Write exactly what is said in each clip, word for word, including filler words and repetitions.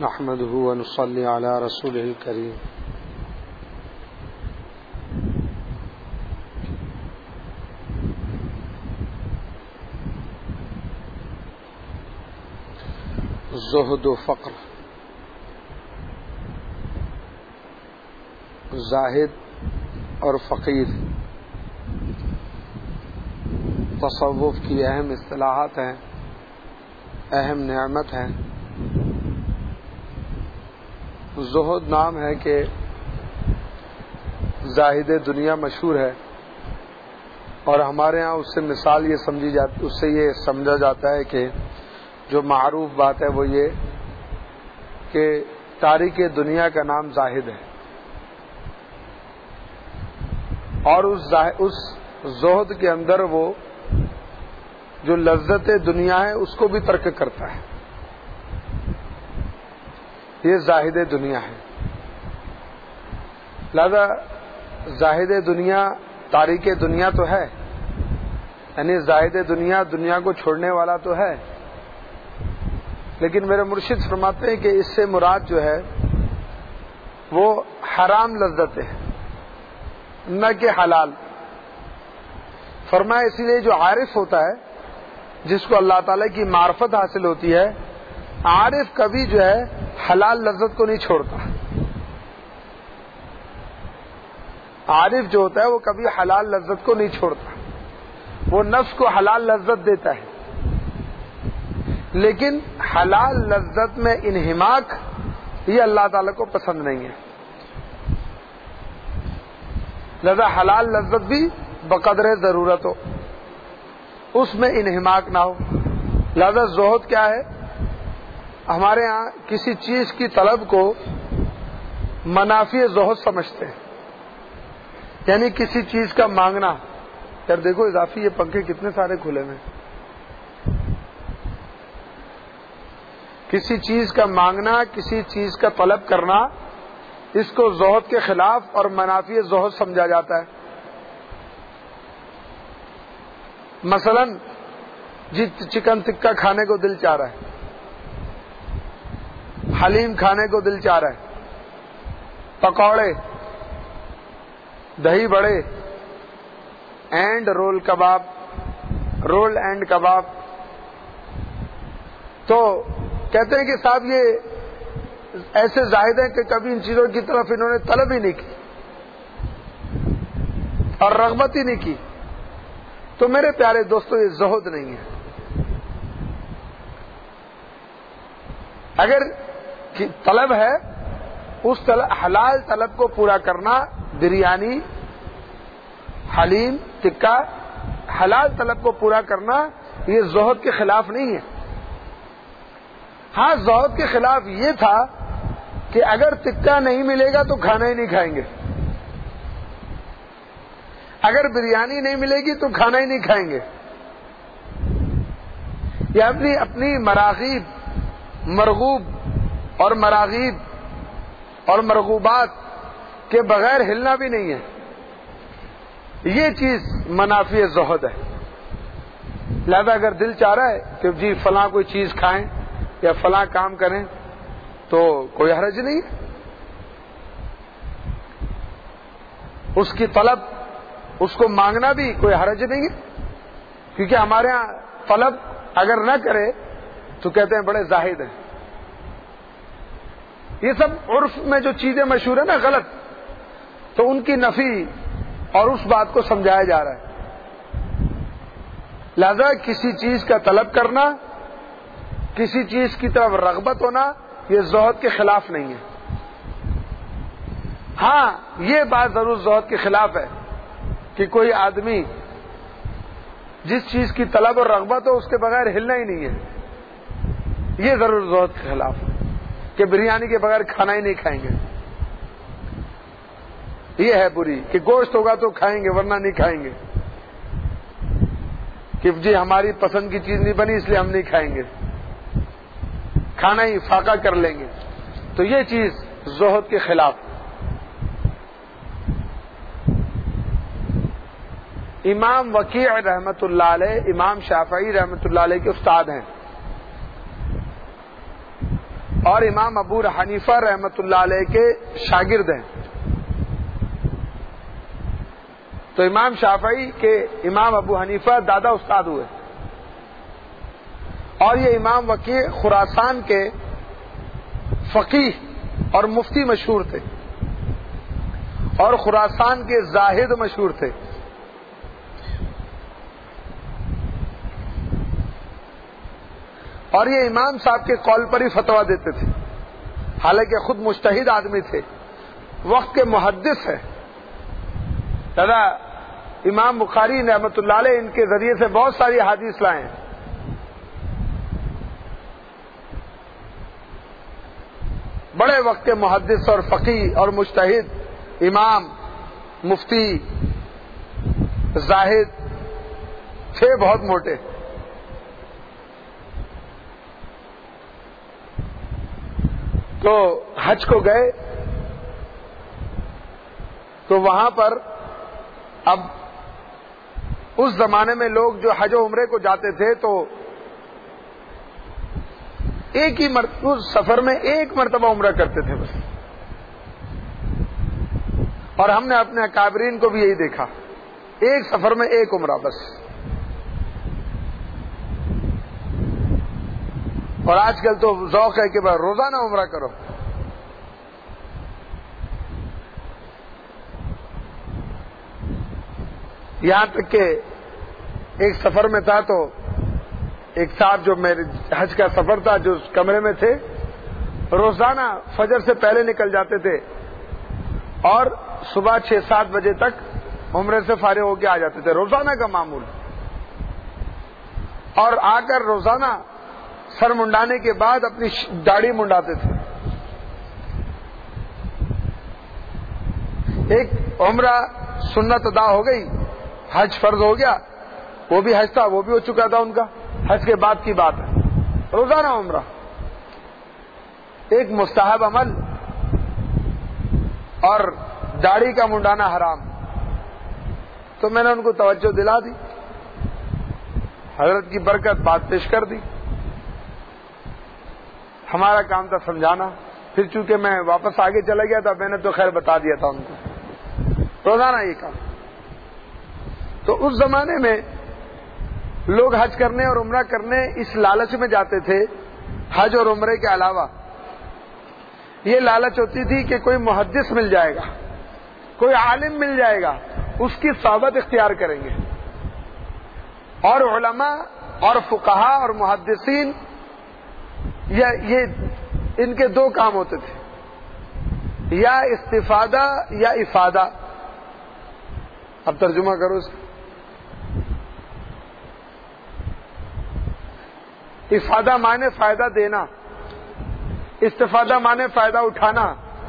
نحمده ونصلي على رسوله الكريم. زہد و فقر، زاہد اور فقیر تصوف کی اہم اصطلاحات ہیں، اہم نعمت ہیں. زہد نام ہے کہ زاہد دنیا مشہور ہے، اور ہمارے ہاں اس سے مثال یہ سمجھی جاتی اس سے یہ سمجھا جاتا ہے کہ جو معروف بات ہے وہ یہ کہ تاریک دنیا کا نام زاہد ہے، اور اس اس زہد کے اندر وہ جو لذت دنیا ہے اس کو بھی ترک کرتا ہے. یہ زاہد دنیا ہے. لہذا زاہد دنیا تاریک دنیا تو ہے، یعنی زاہد دنیا دنیا کو چھوڑنے والا تو ہے، لیکن میرے مرشد فرماتے ہیں کہ اس سے مراد جو ہے وہ حرام لذت ہے، نہ کہ حلال. فرمایا اسی لیے جو عارف ہوتا ہے، جس کو اللہ تعالی کی معرفت حاصل ہوتی ہے، عارف کبھی جو ہے حلال لذت کو نہیں چھوڑتا. عارف جو ہوتا ہے وہ کبھی حلال لذت کو نہیں چھوڑتا، وہ نفس کو حلال لذت دیتا ہے، لیکن حلال لذت میں انہماک یہ اللہ تعالی کو پسند نہیں ہے. لذا حلال لذت بھی بقدر ضرورت ہو، اس میں انہماک نہ ہو. لہذا زہد کیا ہے؟ ہمارے ہاں کسی چیز کی طلب کو منافی زہد سمجھتے ہیں، یعنی کسی چیز کا مانگنا. یار دیکھو اضافی یہ پنکھے کتنے سارے کھلے ہیں. کسی چیز کا مانگنا، کسی چیز کا طلب کرنا، اس کو زہد کے خلاف اور منافی زہد سمجھا جاتا ہے. مثلا جی چکن ٹکا کھانے کو دل چاہ رہا ہے، حلیم کھانے کو دل چاہ رہا ہے، پکوڑے، دہی بڑے، and roll kebab, roll and kebab. تو کہتے ہیں کہ صاحب یہ ایسے زاہد ہیں کہ کبھی ان چیزوں کی طرف انہوں نے طلب ہی نہیں کی اور رغبت ہی نہیں کی. تو میرے پیارے دوستو یہ زہد نہیں ہے. اگر طلب ہے، اس طلب حلال طلب کو پورا کرنا، بریانی، حلیم، ٹکا، حلال طلب کو پورا کرنا یہ زہد کے خلاف نہیں ہے. ہاں زہد کے خلاف یہ تھا کہ اگر ٹکا نہیں ملے گا تو کھانا ہی نہیں کھائیں گے، اگر بریانی نہیں ملے گی تو کھانا ہی نہیں کھائیں گے. یہ اپنی اپنی مراغیب، مرغوب اور مراغیب اور مرغوبات کے بغیر ہلنا بھی نہیں ہے. یہ چیز منافی زہد ہے. لہذا اگر دل چاہ رہا ہے کہ جی فلاں کوئی چیز کھائیں یا فلاں کام کریں تو کوئی حرج نہیں ہے. اس کی طلب، اس کو مانگنا بھی کوئی حرج نہیں ہے، کیونکہ ہمارے ہاں طلب اگر نہ کرے تو کہتے ہیں بڑے زاہد ہیں. یہ سب عرف میں جو چیزیں مشہور ہیں نا غلط، تو ان کی نفی اور اس بات کو سمجھایا جا رہا ہے. لہذا کسی چیز کا طلب کرنا، کسی چیز کی طرف رغبت ہونا یہ زہد کے خلاف نہیں ہے. ہاں یہ بات ضرور زہد کے خلاف ہے کہ کوئی آدمی جس چیز کی طلب اور رغبت ہو اس کے بغیر ہلنا ہی نہیں ہے. یہ ضرور زہد کے خلاف ہے کہ بریانی کے بغیر کھانا ہی نہیں کھائیں گے. یہ ہے بری کہ گوشت ہوگا تو کھائیں گے ورنہ نہیں کھائیں گے، کہ جی ہماری پسند کی چیز نہیں بنی اس لیے ہم نہیں کھائیں گے، کھانا ہی فاقہ کر لیں گے. تو یہ چیز زہد کے خلاف. امام وکیع رحمت اللہ علیہ امام شافعی رحمت اللہ علیہ کے استاد ہیں، اور امام ابو حنیفہ رحمۃ اللہ علیہ کے شاگرد ہیں. تو امام شافعی کے امام ابو حنیفہ دادا استاد ہوئے, اور یہ امام وکیع خراسان کے فقیہ اور مفتی مشہور تھے, اور خراسان کے زاہد مشہور تھے. اور یہ امام صاحب کے قول پر ہی فتویٰ دیتے تھے, حالانکہ خود مجتہد آدمی تھے, وقت کے محدث ہیں. دادا امام بخاری رحمۃ اللہ علیہ ان کے ذریعے سے بہت ساری احادیث لائے ہیں. بڑے وقت کے محدث اور فقیہ اور مجتہد امام مفتی زاہد تھے, بہت موٹے. تو حج کو گئے تو وہاں پر اب اس زمانے میں لوگ جو حج و عمرے کو جاتے تھے تو ایک ہی مرتبہ سفر میں ایک مرتبہ عمرہ کرتے تھے بس. اور ہم نے اپنے اکابرین کو بھی یہی دیکھا, ایک سفر میں ایک عمرہ بس. اور آج کل تو ذوق ہے کہ بھائی روزانہ عمرہ کرو. یہاں تک کہ ایک سفر میں تھا تو ایک صاحب جو میرے حج کا سفر تھا, جو کمرے میں تھے, روزانہ فجر سے پہلے نکل جاتے تھے اور صبح چھ سات بجے تک عمرے سے فارغ ہو کے آ جاتے تھے, روزانہ کا معمول. اور آ کر روزانہ سر منڈانے کے بعد اپنی داڑھی منڈاتے تھے. ایک عمرہ سنت ادا ہو گئی, حج فرض ہو گیا, وہ بھی حج تھا, وہ بھی ہو چکا تھا ان کا, حج کے بعد کی بات ہے, روزانہ عمرہ. ایک مستحب عمل, اور داڑھی کا منڈانا حرام. تو میں نے ان کو توجہ دلا دی, حضرت کی برکت بات پیش کر دی. ہمارا کام تھا سمجھانا. پھر چونکہ میں واپس آگے چلا گیا تھا, میں نے تو خیر بتا دیا تھا ان کو, روزانہ یہ کام. تو اس زمانے میں لوگ حج کرنے اور عمرہ کرنے اس لالچ میں جاتے تھے. حج اور عمرے کے علاوہ یہ لالچ ہوتی تھی کہ کوئی محدث مل جائے گا, کوئی عالم مل جائے گا, اس کی صحبت اختیار کریں گے. اور علماء اور فقہا اور محدثین یہ ان کے دو کام ہوتے تھے, یا استفادہ یا افادہ. اب ترجمہ کرو اس کا. افادہ مانے فائدہ دینا, استفادہ مانے فائدہ اٹھانا.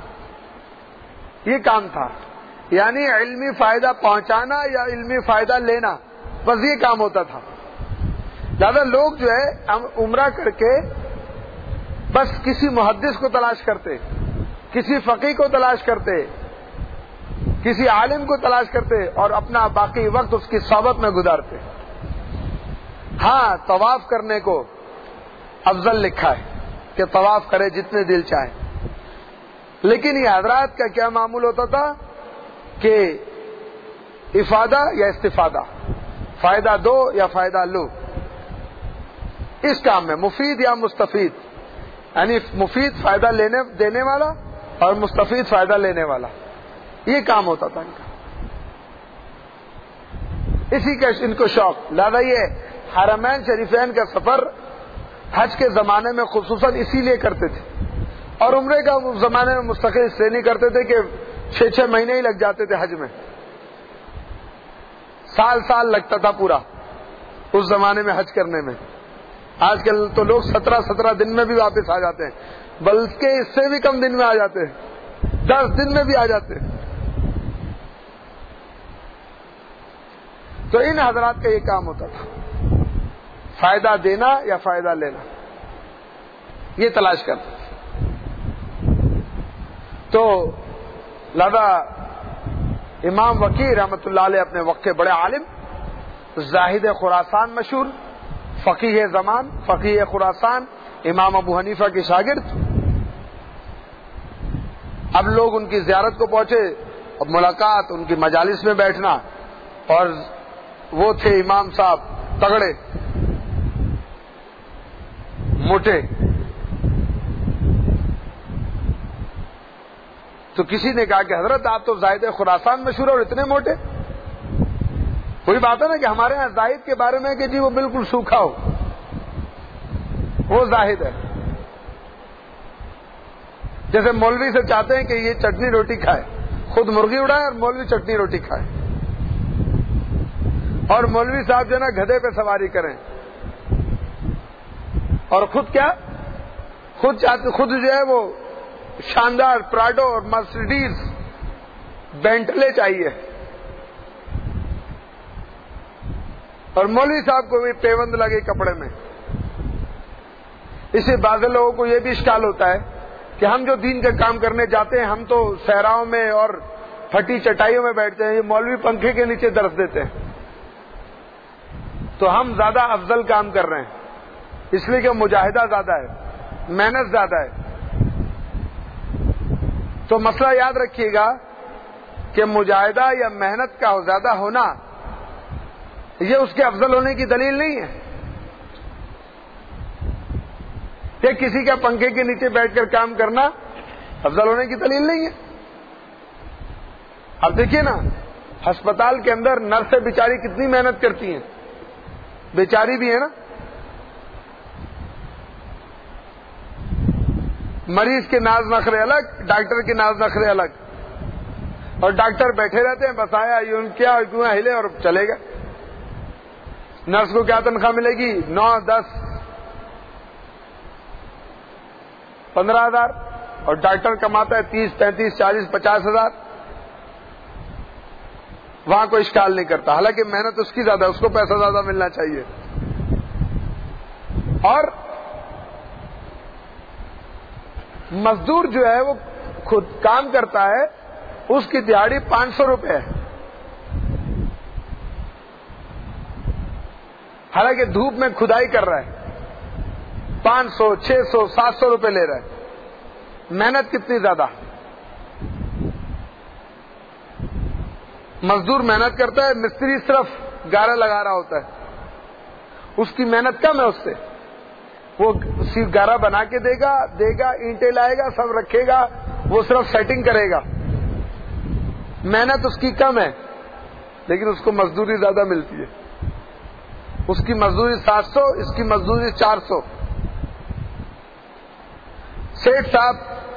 یہ کام تھا, یعنی علمی فائدہ پہنچانا یا علمی فائدہ لینا, بس یہ کام ہوتا تھا. زیادہ لوگ جو ہے عمرہ کر کے بس کسی محدث کو تلاش کرتے, کسی فقیہ کو تلاش کرتے, کسی عالم کو تلاش کرتے, اور اپنا باقی وقت اس کی صحبت میں گزارتے. ہاں, طواف کرنے کو افضل لکھا ہے کہ طواف کرے جتنے دل چاہے, لیکن یہ حضرات کا کیا معمول ہوتا تھا کہ افادہ یا استفادہ, فائدہ دو یا فائدہ لو. اس کام میں مفید یا مستفید, یعنی مفید فائدہ لینے دینے والا اور مستفید فائدہ لینے والا, یہ کام ہوتا تھا ان کا. اسی کا ان کو شوق. لہذا یہ حرمین شریفین کا سفر حج کے زمانے میں خصوصاً اسی لیے کرتے تھے, اور عمرے کا اس زمانے میں مستقل اس لیے نہیں کرتے تھے کہ چھ چھ مہینے ہی لگ جاتے تھے حج میں, سال سال لگتا تھا پورا اس زمانے میں حج کرنے میں. آج کل تو لوگ سترہ سترہ دن میں بھی واپس آ جاتے ہیں, بلکہ اس سے بھی کم دن میں آ جاتے ہیں, دس دن میں بھی آ جاتے ہیں. تو ان حضرات کا یہ کام ہوتا تھا, فائدہ دینا یا فائدہ لینا, یہ تلاش کرتے تھے. تو لہذا امام وکیع رحمۃ اللہ علیہ اپنے وقت کے بڑے عالم, زاہد خراسان مشہور, فقیہ زمان, فقیہ خراسان, امام ابو حنیفہ کے شاگرد, اب لوگ ان کی زیارت کو پہنچے، اب ملاقات، ان کی مجالس میں بیٹھنا، اور وہ تھے امام صاحب تگڑے موٹے، تو کسی نے کہا کہ حضرت آپ تو زاہد خراسان مشہور اور اتنے موٹے. وہی بات ہے نا کہ ہمارے ہاں زاہد کے بارے میں کہ جی وہ بالکل سوکھا ہو، وہ زاہد ہے. جیسے مولوی سے چاہتے ہیں کہ یہ چٹنی روٹی کھائے، خود مرغی اڑائے اور مولوی چٹنی روٹی کھائے، اور مولوی صاحب جو ہے نا گدھے پہ سواری کریں، اور خود کیا خود چاہتے خود جو ہے وہ شاندار پراڈو اور مرسیڈیز بینٹلے چاہیے، اور مولوی صاحب کو بھی پیوند لگے کپڑے میں. اس سے بعض لوگوں کو یہ بھی اشکال ہوتا ہے کہ ہم جو دین کا کام کرنے جاتے ہیں ہم تو صحراؤں میں اور پھٹی چٹائیوں میں بیٹھتے ہیں، یہ مولوی پنکھے کے نیچے درس دیتے ہیں، تو ہم زیادہ افضل کام کر رہے ہیں، اس لیے کہ مجاہدہ زیادہ ہے، محنت زیادہ ہے. تو مسئلہ یاد رکھیے گا کہ مجاہدہ یا محنت کا زیادہ ہونا یہ اس کے افضل ہونے کی دلیل نہیں ہے، کہ کسی کا پنکھے کے نیچے بیٹھ کر کام کرنا افضل ہونے کی دلیل نہیں ہے. اب دیکھیے نا، ہسپتال کے اندر نرسیں بیچاری کتنی محنت کرتی ہیں، بیچاری بھی ہے نا. مریض کے ناز نخرے الگ، ڈاکٹر کے ناز نخرے الگ، اور ڈاکٹر بیٹھے رہتے ہیں، بس آیا یوں کیا کیوں ہلے اور چلے گئے. نرس کو کیا تنخواہ ملے گی؟ نو دس پندرہ ہزار، اور ڈاکٹر کماتا ہے تیس پینتیس چالیس پچاس ہزار. وہاں کوئی اشکال نہیں کرتا، حالانکہ محنت اس کی زیادہ، اس کو پیسہ زیادہ ملنا چاہیے. اور مزدور جو ہے وہ خود کام کرتا ہے، اس کی دیہاڑی پانچ سو روپے ہے، حالانکہ دھوپ میں کھدائی کر رہا ہے، پانچ سو چھ سو سات سو روپے لے رہا ہے. محنت کتنی زیادہ. مزدور محنت کرتا ہے، مستری صرف گارا لگا رہا ہوتا ہے، اس کی محنت کم ہے اس سے. وہ صرف گارا بنا کے دے گا دے گا اینٹیں لائے گا، سب رکھے گا، وہ صرف سیٹنگ کرے گا. محنت اس کی کم ہے، لیکن اس کو مزدوری زیادہ ملتی ہے. اس کی مزدوری سات سو، اس کی مزدوری چار سو. سیٹ صاحب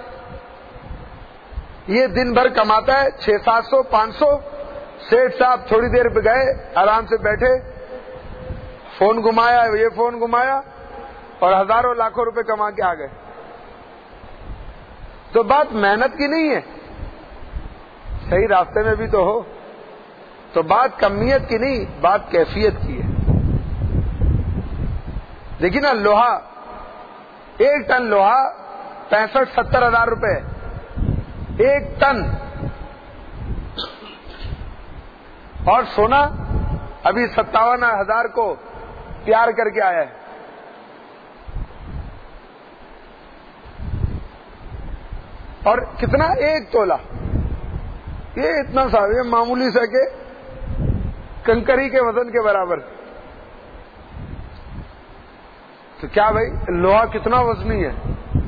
یہ دن بھر کماتا ہے چھ سات سو پانچ سو. سیٹ صاحب تھوڑی دیر پہ گئے، آرام سے بیٹھے، فون گھمایا، یہ فون گھمایا، اور ہزاروں لاکھوں روپے کما کے آ گئے. تو بات محنت کی نہیں ہے، صحیح راستے میں بھی تو ہو. تو بات کمیت کی نہیں، بات کیفیت کی ہے. دیکھیے نا، لوہا ایک ٹن لوہا پینسٹھ ستر ہزار روپے ایک ٹن، اور سونا ابھی ستاون ہزار کو تیار کر کے آیا ہے. اور کتنا؟ ایک تولہ. یہ اتنا سا، یہ معمولی سا کہ کنکری کے وزن کے برابر. تو کیا بھائی، لوہا کتنا وزنی ہے.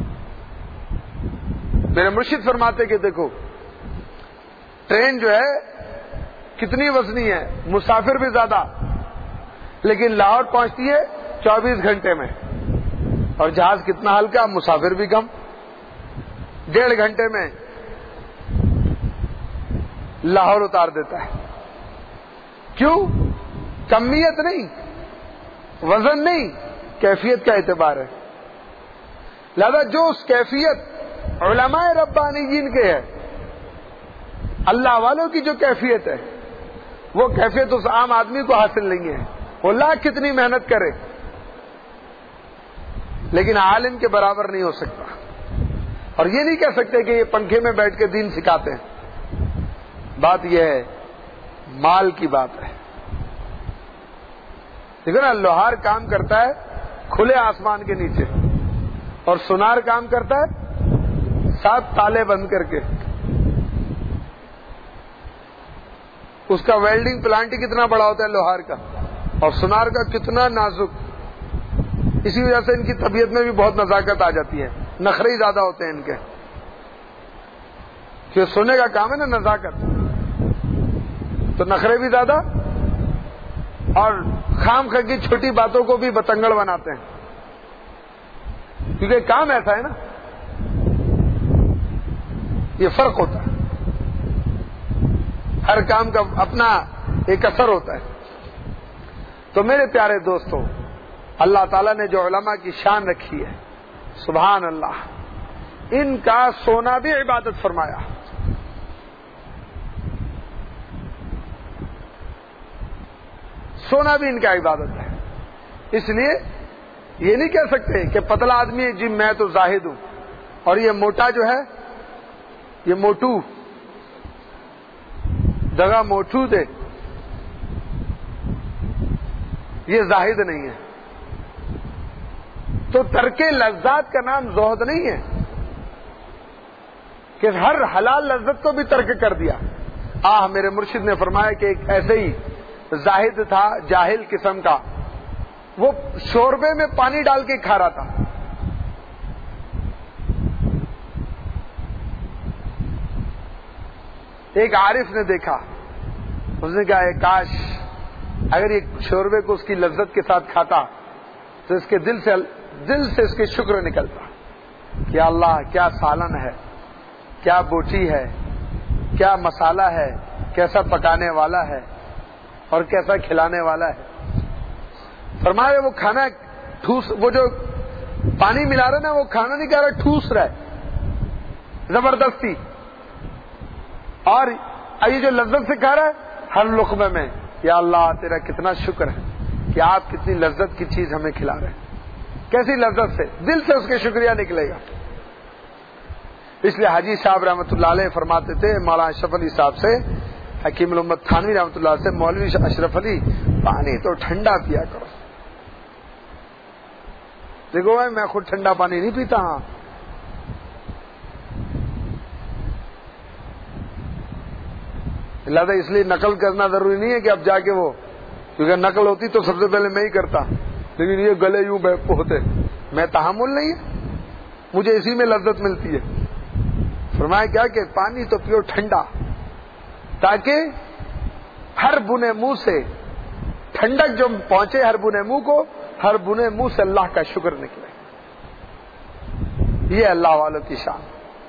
میرے مرشد فرماتے کہ دیکھو ٹرین جو ہے کتنی وزنی ہے، مسافر بھی زیادہ، لیکن لاہور پہنچتی ہے چوبیس گھنٹے میں. اور جہاز کتنا ہلکا، مسافر بھی کم، ڈیڑھ گھنٹے میں لاہور اتار دیتا ہے. کیوں؟ کمیت نہیں، وزن نہیں، کیفیت کا اعتبار ہے. لہذا جو اس کیفیت علماء ربانیین کے ہے، اللہ والوں کی جو کیفیت ہے، وہ کیفیت اس عام آدمی کو حاصل نہیں ہے. وہ لاکھ کتنی محنت کرے لیکن عالم کے برابر نہیں ہو سکتا. اور یہ نہیں کہہ سکتے کہ یہ پنکھے میں بیٹھ کے دین سکھاتے ہیں. بات یہ ہے، مال کی بات ہے. دیکھو نا، لوہار کام کرتا ہے کھلے آسمان کے نیچے، اور سونار کام کرتا ہے ساتھ تالے بند کر کے. اس کا ویلڈنگ پلانٹ ہی کتنا بڑا ہوتا ہے لوہار کا، اور سونار کا کتنا نازک. اسی وجہ سے ان کی طبیعت میں بھی بہت نزاکت آ جاتی ہے، نخرے ہی زیادہ ہوتے ہیں ان کے، کہ سونے کا کام ہے نا نزاکت، تو نخرے بھی زیادہ اور خام خواہ کی چھوٹی باتوں کو بھی بتنگڑ بناتے ہیں، کیونکہ کام ایسا ہے نا. یہ فرق ہوتا ہے، ہر کام کا اپنا ایک اثر ہوتا ہے. تو میرے پیارے دوستوں، اللہ تعالیٰ نے جو علماء کی شان رکھی ہے، سبحان اللہ، ان کا سونا بھی عبادت فرمایا. سونا بھی ان کا عبادت ہے. اس لیے یہ نہیں کہہ سکتے کہ پتلا آدمی ہے جی میں تو زاہد ہوں، اور یہ موٹا جو ہے، یہ موٹو دگا موٹو دے، یہ زاہد نہیں ہے. تو ترک لذات کا نام زہد نہیں ہے کہ ہر حلال لذت کو بھی ترک کر دیا. آہ میرے مرشد نے فرمایا کہ ایک ایسے ہی زاہد تھا، جاہل قسم کا، وہ شوربے میں پانی ڈال کے کھا رہا تھا. ایک عارف نے دیکھا، اس نے کہا کاش اگر یہ شوربے کو اس کی لذت کے ساتھ کھاتا تو اس کے دل سے دل سے اس کے شکر نکلتا کہ اللہ کیا سالن ہے، کیا بوٹی ہے، کیا مسالہ ہے، کیسا پکانے والا ہے اور کیسا کھلانے والا ہے. فرمایا وہ کھانا ٹھوس، وہ جو پانی ملا رہا نا وہ کھانا نہیں کہہ رہا، ٹھوس رہا ہے زبردستی، اور یہ جو لذت سے کھا رہا ہے ہر لقمے میں یا اللہ تیرا کتنا شکر ہے کہ آپ کتنی لذت کی چیز ہمیں کھلا رہے ہیں. کیسی لذت سے، دل سے اس کے شکریہ نکلے گا. اس لیے حاجی صاحب رحمۃ اللہ علیہ فرماتے تھے مولانا اشرف علی صاحب سے، حکیم الامت تھانوی رحمۃ اللہ سے، مولوی اشرف علی پانی تو ٹھنڈا پیا کرو. دیکھو بھائی میں خود ٹھنڈا پانی نہیں پیتا. ہاں لہذا اس لیے نقل کرنا ضروری نہیں ہے کہ اب جا کے وہ، کیونکہ نقل ہوتی تو سب سے پہلے میں ہی کرتا، لیکن یہ گلے یوں ہوتے، میں تحمل نہیں ہے، مجھے اسی میں لذت ملتی ہے. فرمایا کیا کہ پانی تو پیو ٹھنڈا، تاکہ ہر بنے منہ سے ٹھنڈک جو پہنچے ہر بنے منہ کو، ہر بنے منہ سے اللہ کا شکر نکلے. یہ اللہ والوں کی شان.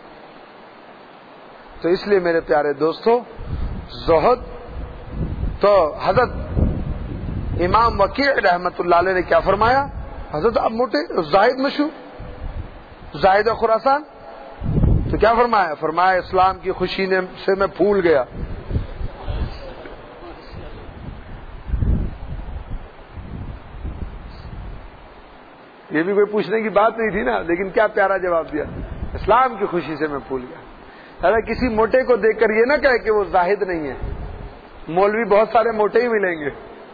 تو اس لیے میرے پیارے دوستو، زہد تو حضرت امام وکیع رحمت اللہ علیہ نے کیا فرمایا؟ حضرت اب موٹے زاہد مشہور، زاہد خراسان، تو کیا فرمایا؟ فرمایا اسلام کی خوشی نے سے میں پھول گیا. یہ بھی کوئی پوچھنے کی بات نہیں تھی نا، لیکن کیا پیارا جواب دیا، اسلام کی خوشی سے میں پھول گیا. اگر کسی موٹے کو دیکھ کر یہ نہ کہے کہ وہ زاہد نہیں ہے، مولوی بہت سارے موٹے ہی ملیں گے،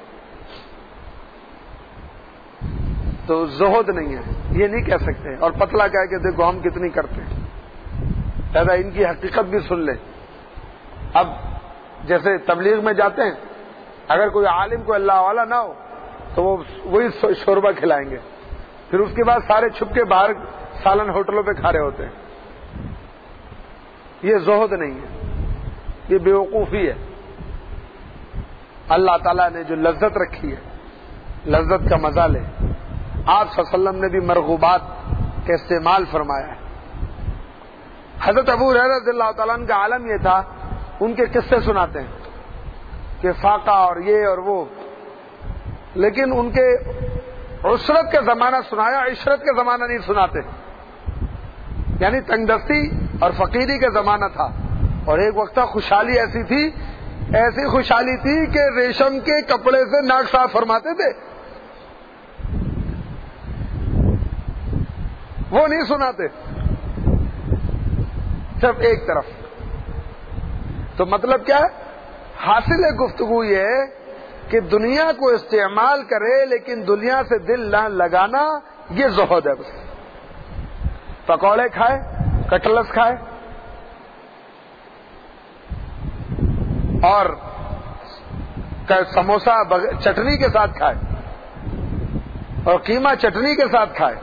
تو زہد نہیں ہے یہ نہیں کہہ سکتے. اور پتلا کہہ کہ دیکھو ہم کتنی کرتے ہیں. لہذا ان کی حقیقت بھی سن لیں. اب جیسے تبلیغ میں جاتے ہیں، اگر کوئی عالم کو اللہ والا نہ ہو تو وہ وہی شوربہ کھلائیں گے، پھر اس کے بعد سارے چھپ کے باہر سالن ہوٹلوں پہ کھا رہے ہوتے ہیں. یہ زہد نہیں ہے، یہ بیوقوفی ہے. اللہ تعالیٰ نے جو لذت رکھی ہے، لذت کا مزہ لے. آپ صلی اللہ علیہ وسلم نے بھی مرغوبات کا استعمال فرمایا ہے. حضرت ابو ہریرہ رضی اللہ تعالیٰ عنہ کا عالم یہ تھا، ان کے قصے سناتے ہیں کہ فاقہ اور یہ اور وہ، لیکن ان کے عشرت کا زمانہ سنایا، عشرت کا زمانہ نہیں سناتے. یعنی تنگ دستی اور فقیری کا زمانہ تھا، اور ایک وقت خوشحالی ایسی تھی، ایسی خوشحالی تھی کہ ریشم کے کپڑے سے ناک صاف فرماتے تھے. وہ نہیں سناتے، صرف ایک طرف. تو مطلب کیا ہے؟ حاصل گفتگو یہ ہے کہ دنیا کو استعمال کرے لیکن دنیا سے دل نہ لگانا، یہ زہد ہے. بس پکوڑے کھائے، کٹلس کھائے اور سموسہ چٹنی کے ساتھ کھائے اور قیمہ چٹنی کے ساتھ کھائے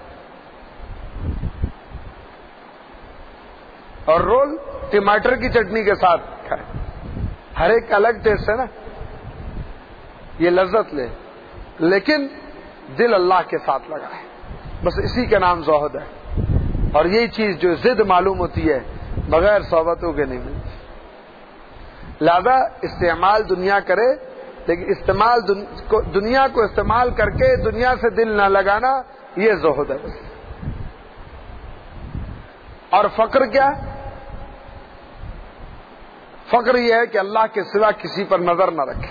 اور رول ٹماٹر کی چٹنی کے ساتھ کھائے. ہر ایک الگ ٹیسٹ ہے نا, یہ لذت لے, لیکن دل اللہ کے ساتھ لگا ہے. بس اسی کا نام زہد ہے. اور یہی چیز جو ضد معلوم ہوتی ہے بغیر صحبتوں کے نہیں ملتی. لہذا استعمال دنیا کرے, لیکن استعمال دنیا کو استعمال کر کے دنیا سے دل نہ لگانا, یہ زہد ہے. اور فقر کیا؟ فقر یہ ہے کہ اللہ کے سوا کسی پر نظر نہ رکھے.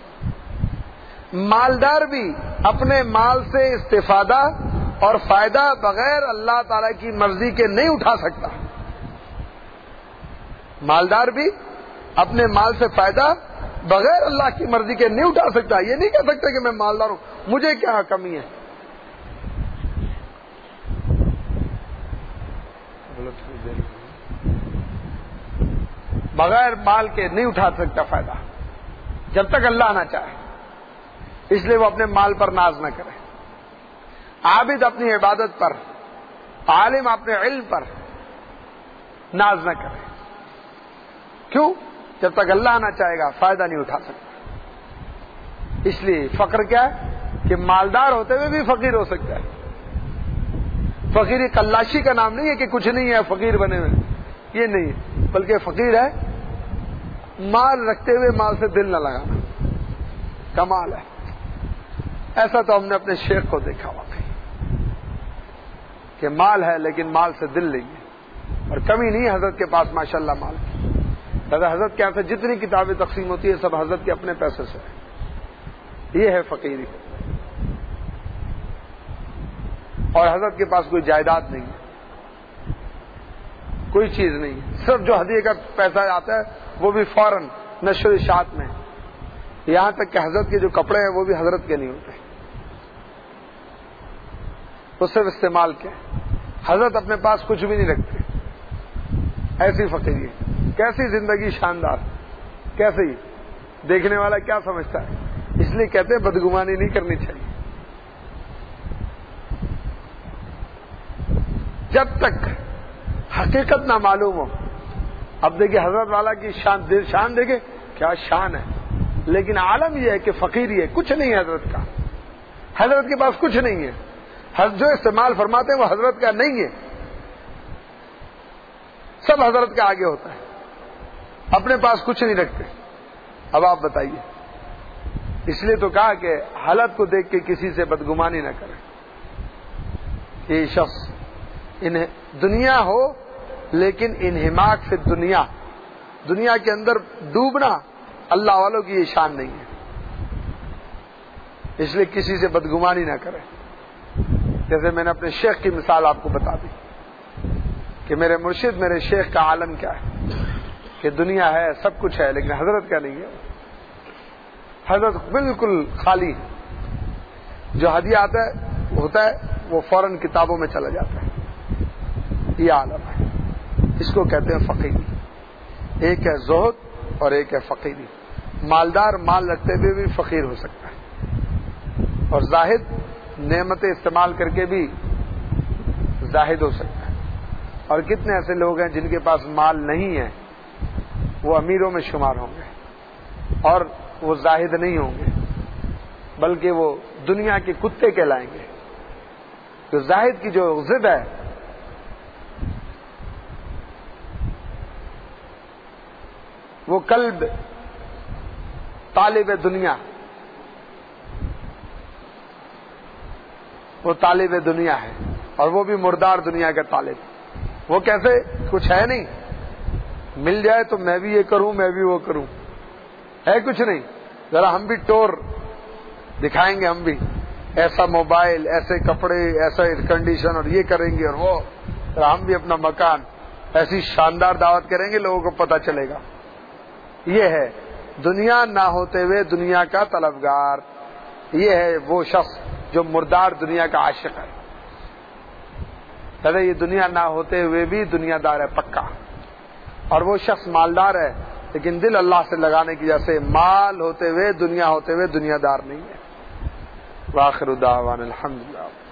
مالدار بھی اپنے مال سے استفادہ اور فائدہ بغیر اللہ تعالی کی مرضی کے نہیں اٹھا سکتا. مالدار بھی اپنے مال سے فائدہ بغیر اللہ کی مرضی کے نہیں اٹھا سکتا. یہ نہیں کہہ سکتا کہ میں مالدار ہوں, مجھے کیا کمی ہے. بغیر مال کے نہیں اٹھا سکتا فائدہ جب تک اللہ نہ چاہے. اس لیے وہ اپنے مال پر ناز نہ کرے. عابد اپنی عبادت پر, عالم اپنے علم پر ناز نہ کرے. کیوں؟ جب تک اللہ نہ چاہے گا فائدہ نہیں اٹھا سکتا. اس لیے فقر کیا ہے کہ مالدار ہوتے ہوئے بھی فقیر ہو سکتا ہے. فقیری قلاشی کا نام نہیں ہے کہ کچھ نہیں ہے فقیر بنے ہوئے, یہ نہیں ہے, بلکہ فقیر ہے مال رکھتے ہوئے مال سے دل نہ لگانا. کمال ہے. ایسا تو ہم نے اپنے شیخ کو دیکھا واقعی کہ مال ہے لیکن مال سے دل نہیں ہے. اور کمی نہیں حضرت کے پاس ماشاءاللہ مال کی. حضرت کے یہاں سے جتنی کتابیں تقسیم ہوتی ہے سب حضرت کے اپنے پیسے سے ہے. یہ ہے فقیری. اور حضرت کے پاس کوئی جائیداد نہیں ہے, کوئی چیز نہیں ہے. صرف جو ہدیے کا پیسہ آتا ہے وہ بھی فوراً نشر و اشاعت میں. یہاں تک کہ حضرت کے جو کپڑے ہیں وہ بھی حضرت کے نہیں ہوتے, وہ صرف استعمال کے. حضرت اپنے پاس کچھ بھی نہیں رکھتے. ایسی فقیری ہے. کیسی زندگی شاندار, کیسی دیکھنے والا کیا سمجھتا ہے. اس لیے کہتے ہیں بدگمانی نہیں کرنی چاہیے. جب تک حقیقت نہ معلوم ہو. اب دیکھیں حضرت والا کی شان, شان دیکھیں کیا شان ہے, لیکن عالم یہ ہے کہ فقیری ہے, کچھ نہیں ہے حضرت کا. حضرت کے پاس کچھ نہیں ہے. جو استعمال فرماتے ہیں وہ حضرت کا نہیں ہے, سب حضرت کے آگے ہوتا ہے. اپنے پاس کچھ نہیں رکھتے. اب آپ بتائیے. اس لیے تو کہا کہ حالت کو دیکھ کے کسی سے بدگمانی نہ کرے. یہ شخص انہیں دنیا ہو لیکن انہماک فی دنیا, دنیا کے اندر ڈوبنا اللہ والوں کی یہ شان نہیں ہے. اس لیے کسی سے بدگمانی نہ کرے. جیسے میں نے اپنے شیخ کی مثال آپ کو بتا دی کہ میرے مرشد میرے شیخ کا عالم کیا ہے کہ دنیا ہے سب کچھ ہے لیکن حضرت کا نہیں ہے. حضرت بالکل خالی ہے. جو ہدیہ آتا ہے ہوتا ہے وہ فوراً کتابوں میں چلا جاتا ہے. یہ عالم ہے. اس کو کہتے ہیں فقیری. ایک ہے زہد اور ایک ہے فقیری. مالدار مال رکھتے ہوئے بھی فقیر ہو سکتا ہے, اور زاہد نعمتیں استعمال کر کے بھی زاہد ہو سکتا ہے. اور کتنے ایسے لوگ ہیں جن کے پاس مال نہیں ہے, وہ امیروں میں شمار ہوں گے اور وہ زاہد نہیں ہوں گے بلکہ وہ دنیا کے کتے کہلائیں گے. تو زاہد کی جو ضد ہے وہ قلب طالب دنیا, وہ طالب دنیا ہے, اور وہ بھی مردار دنیا کا طالب. وہ کیسے؟ کچھ ہے نہیں, مل جائے تو میں بھی یہ کروں میں بھی وہ کروں, ہے کچھ نہیں. ذرا ہم بھی ٹور دکھائیں گے, ہم بھی ایسا موبائل, ایسے کپڑے, ایسا ایئر کنڈیشن, اور یہ کریں گے اور وہ, ذرا ہم بھی اپنا مکان, ایسی شاندار دعوت کریں گے لوگوں کو پتہ چلے گا. یہ ہے دنیا نہ ہوتے ہوئے دنیا کا طلبگار. یہ ہے وہ شخص جو مردار دنیا کا عاشق ہے. یہ دنیا نہ ہوتے ہوئے بھی دنیا دار ہے پکا. اور وہ شخص مالدار ہے لیکن دل اللہ سے لگانے کی وجہ سے مال ہوتے ہوئے دنیا ہوتے ہوئے دنیا دار نہیں ہے. وآخر دعوانا الحمدللہ.